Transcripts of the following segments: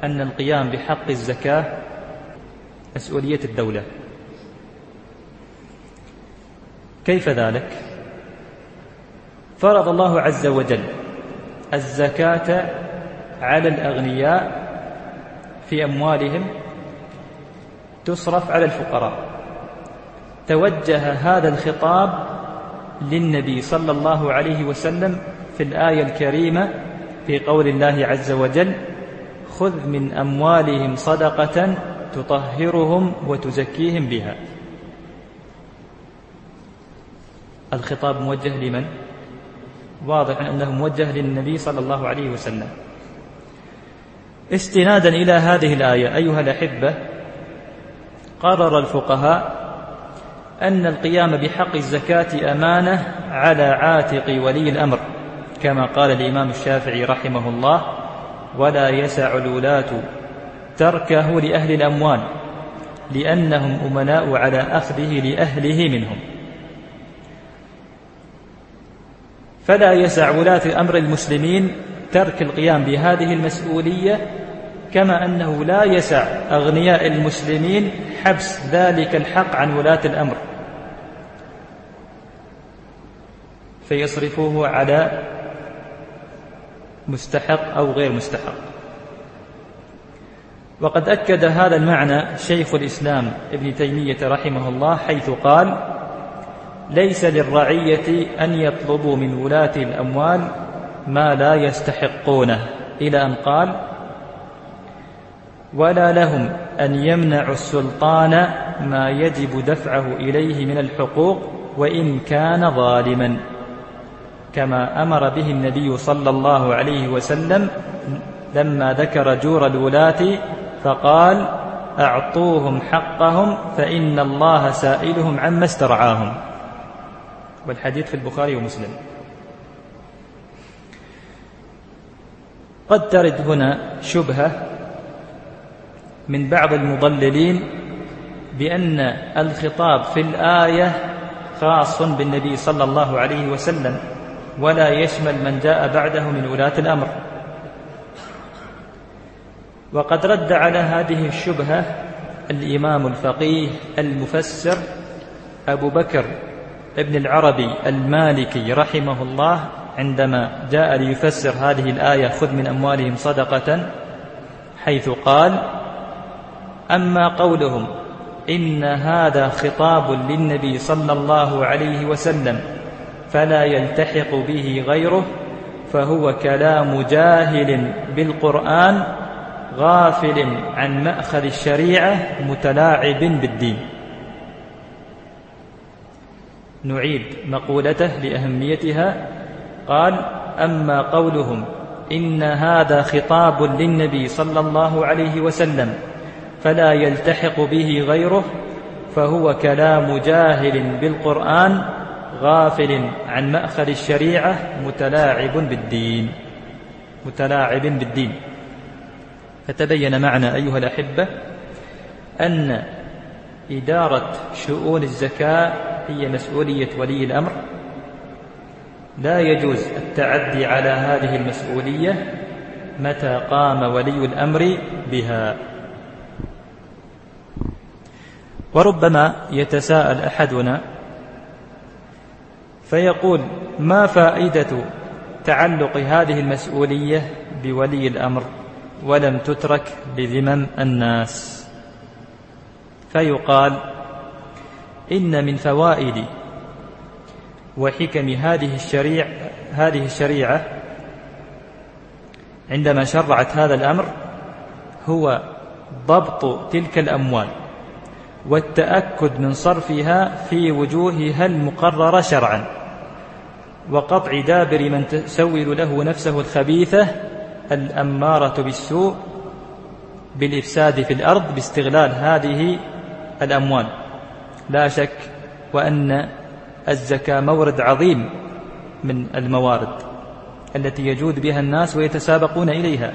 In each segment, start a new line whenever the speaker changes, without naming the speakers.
أن القيام بحق الزكاة مسؤولية الدولة. كيف ذلك؟ فرض الله عز وجل الزكاة على الأغنياء في أموالهم تصرف على الفقراء. توجه هذا الخطاب للنبي صلى الله عليه وسلم في الآية الكريمة في قول الله عز وجل: خذ من أموالهم صدقة تطهرهم وتزكيهم بها. الخطاب موجه لمن؟ واضح أنه موجه للنبي صلى الله عليه وسلم. استنادا إلى هذه الآية أيها الأحبة، قرر الفقهاء أن القيام بحق الزكاة أمانة على عاتق ولي الأمر، كما قال الإمام الشافعي رحمه الله: ولا يسع الولاة تركه لأهل الأموال لأنهم أمناء على أخذه لأهله منهم. فلا يسع ولاة أمر المسلمين ترك القيام بهذه المسؤولية، كما أنه لا يسع أغنياء المسلمين حبس ذلك الحق عن ولاة الأمر فيصرفوه على مستحق أو غير مستحق. وقد أكد هذا المعنى شيخ الإسلام ابن تيمية رحمه الله، حيث قال: ليس للرعية أن يطلبوا من ولاة الأموال ما لا يستحقونه، إلى أن قال: ولا لهم أن يمنعوا السلطان ما يجب دفعه إليه من الحقوق وإن كان ظالما، كما أمر به النبي صلى الله عليه وسلم لما ذكر جور الولاة فقال: أعطوهم حقهم فإن الله سائلهم عما استرعاهم. والحديث في البخاري ومسلم. قد ترد هنا شبهة من بعض المضللين بأن الخطاب في الآية خاص بالنبي صلى الله عليه وسلم ولا يشمل من جاء بعده من ولاة الأمر. وقد رد على هذه الشبهة الإمام الفقيه المفسر أبو بكر ابن العربي المالكي رحمه الله عندما جاء ليفسر هذه الآية: خذ من أموالهم صدقة، حيث قال: أما قولهم إن هذا خطاب للنبي صلى الله عليه وسلم فلا يلتحق به غيره فهو كلام جاهل بالقرآن غافل عن مأخذ الشريعة متلاعب بالدين. نعيد مقولته لأهميتها. قال: أما قولهم إن هذا خطاب للنبي صلى الله عليه وسلم فلا يلتحق به غيره فهو كلام جاهل بالقرآن غافل عن مأخذ الشريعة متلاعب بالدين. فتبين معنا أيها الأحبة أن إدارة شؤون الزكاة هي مسؤولية ولي الأمر، لا يجوز التعدي على هذه المسؤولية متى قام ولي الأمر بها. وربما يتساءل أحدنا فيقول: ما فائدة تعلق هذه المسؤولية بولي الأمر ولم تترك بذمم الناس؟ فيقال: إن من فوائد وحكم هذه الشريعة عندما شرعت هذا الأمر هو ضبط تلك الأموال والتأكد من صرفها في وجوهها المقررة شرعا، وقطع دابر من تسول له نفسه الخبيثة الأمارة بالسوء بالإفساد في الأرض باستغلال هذه الأموال. لا شك وأن الزكاة مورد عظيم من الموارد التي يجود بها الناس ويتسابقون إليها،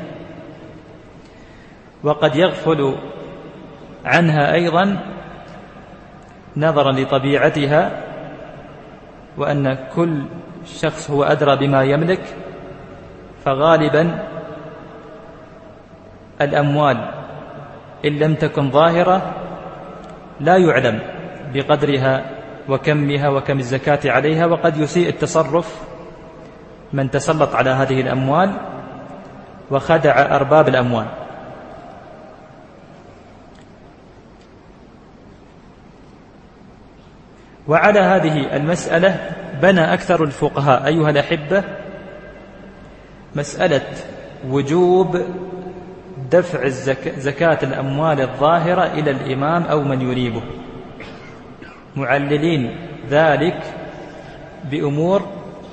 وقد يغفل عنها أيضا نظرا لطبيعتها، وأن كل شخص هو أدرى بما يملك، فغالبا الأموال إن لم تكن ظاهرة لا يعلم بقدرها وكمها وكم الزكاة عليها، وقد يسيء التصرف من تسلط على هذه الأموال وخدع أرباب الأموال. وعلى هذه المسألة بنى أكثر الفقهاء أيها الأحبة مسألة وجوب دفع زكاة الأموال الظاهرة إلى الإمام أو من ينيبه، معللين ذلك بأمور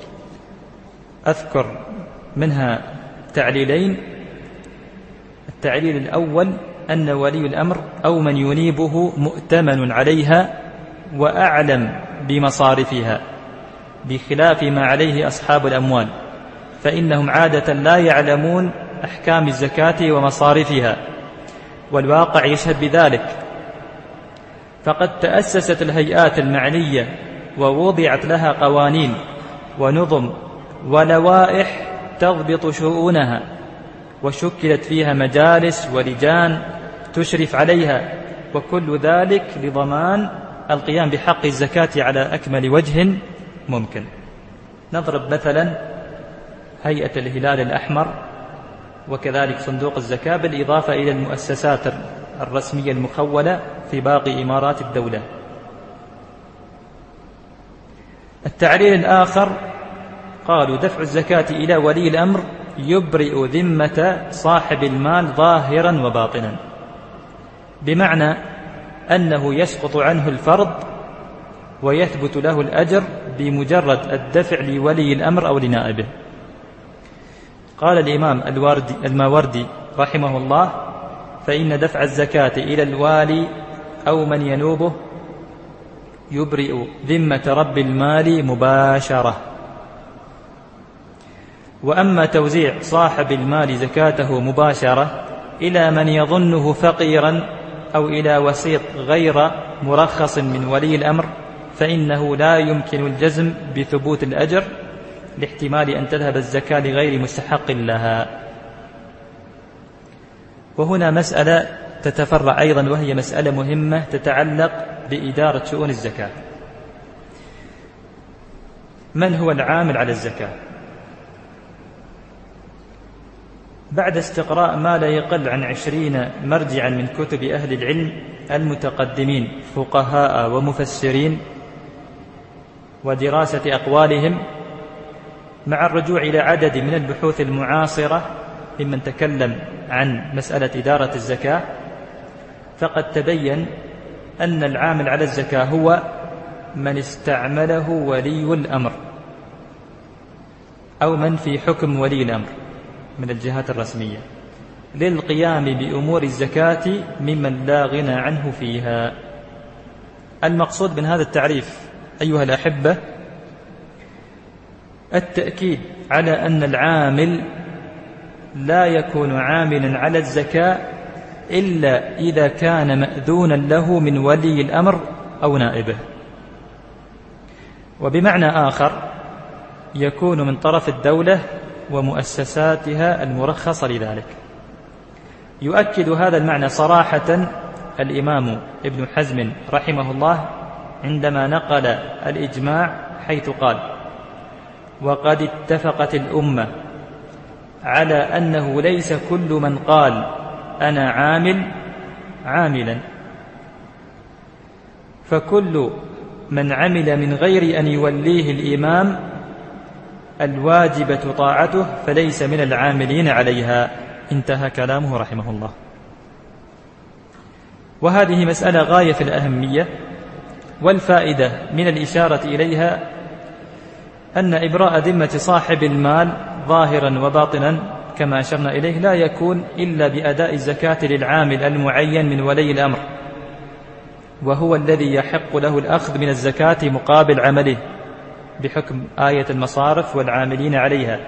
أذكر منها تعليلين. التعليل الأول أن ولي الأمر أو من ينيبه مؤتمن عليها وأعلم بمصارفها، بخلاف ما عليه أصحاب الأموال، فإنهم عادة لا يعلمون أحكام الزكاة ومصارفها، والواقع يشهد بذلك. فقد تأسست الهيئات المعنية ووضعت لها قوانين ونظم ولوائح تضبط شؤونها، وشكلت فيها مجالس ولجان تشرف عليها، وكل ذلك لضمان القيام بحق الزكاة على أكمل وجه ممكن. نضرب مثلا هيئة الهلال الأحمر، وكذلك صندوق الزكاة، بالإضافة إلى المؤسسات الرسمية المخولة في باقي إمارات الدولة. التعليل الآخر قالوا دفع الزكاة إلى ولي الأمر يبرئ ذمة صاحب المال ظاهرا وباطنا، بمعنى أنه يسقط عنه الفرض ويثبت له الأجر بمجرد الدفع لولي الأمر أو لنائبه. قال الإمام الماوردي رحمه الله: فإن دفع الزكاة إلى الوالي أو من ينوبه يبرئ ذمة رب المال مباشرة. وأما توزيع صاحب المال زكاته مباشرة إلى من يظنه فقيرا أو إلى وسيط غير مرخص من ولي الأمر، فإنه لا يمكن الجزم بثبوت الأجر لاحتمال أن تذهب الزكاة لغير مستحق لها. وهنا مسألة تتفرع أيضا، وهي مسألة مهمة تتعلق بإدارة شؤون الزكاة. من هو العامل على الزكاة؟ بعد استقراء ما لا يقل عن 20 مرجعا من كتب أهل العلم المتقدمين فقهاء ومفسرين ودراسة أقوالهم، مع الرجوع إلى عدد من البحوث المعاصرة ممن تكلم عن مسألة إدارة الزكاة، فقد تبين أن العامل على الزكاة هو من استعمله ولي الأمر أو من في حكم ولي الأمر من الجهات الرسمية للقيام بأمور الزكاة ممن لا غنى عنه فيها. المقصود من هذا التعريف أيها الأحبة التأكيد على أن العامل لا يكون عاملا على الزكاة إلا إذا كان مأذونا له من ولي الأمر أو نائبه، وبمعنى آخر يكون من طرف الدولة ومؤسساتها المرخصة لذلك. يؤكد هذا المعنى صراحة الإمام ابن حزم رحمه الله عندما نقل الإجماع، حيث قال: وقد اتفقت الأمة على أنه ليس كل من قال أنا عاملا، فكل من عمل من غير أن يوليه الإمام الواجبة طاعته فليس من العاملين عليها. انتهى كلامه رحمه الله. وهذه مسألة غاية في الأهمية، والفائدة من الإشارة إليها أن إبراء ذمة صاحب المال ظاهرا وباطنا كما أشرنا إليه لا يكون إلا بأداء الزكاة للعامل المعين من ولي الأمر، وهو الذي يحق له الأخذ من الزكاة مقابل عمله بحكم آية المصارف والعاملين عليها.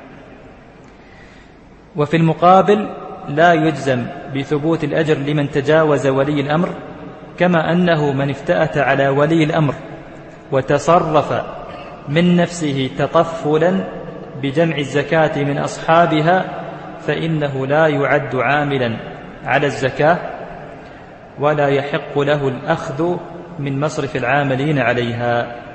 وفي المقابل لا يجزم بثبوت الأجر لمن تجاوز ولي الأمر، كما أنه من افتأت على ولي الأمر وتصرف من نفسه تطفلا بجمع الزكاة من أصحابها فإنه لا يعد عاملا على الزكاة ولا يحق له الأخذ من مصرف العاملين عليها.